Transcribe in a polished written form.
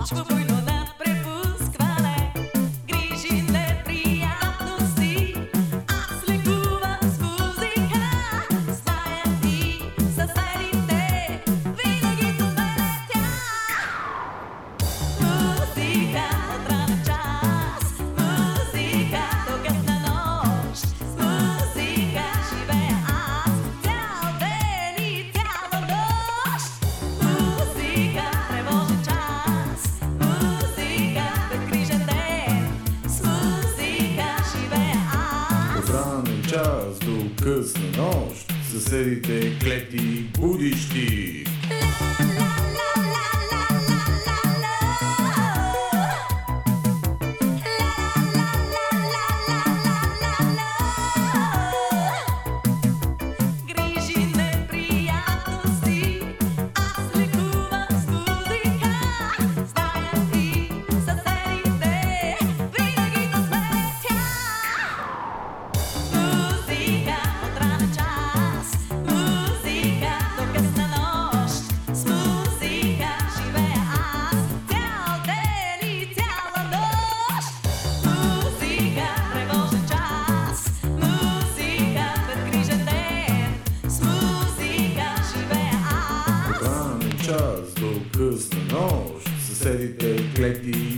Почва буйно на препускване, грижи, неприятности. Аз лекувам с музика, знаят и съседите, винаги до мене тя. Музика от ранен час, музика до късна нощ. С музика живея аз цял ден и цяла нощ. Музика тревожен час, музика безгрижен ден. С музика живея аз. От ранен час до късна нощ, съседите клети будищи. Грижи, неприятности, аз лекувам с музика. Знаят и съседите, винаги до мене тя. Музика от ранен час, музика до късна нощ. С музика живея аз цял ден и цяла нощ. Музика тревожен час, музика безгрижен ден. С музика живея аз. От ранен час до късна нощ, съседите клети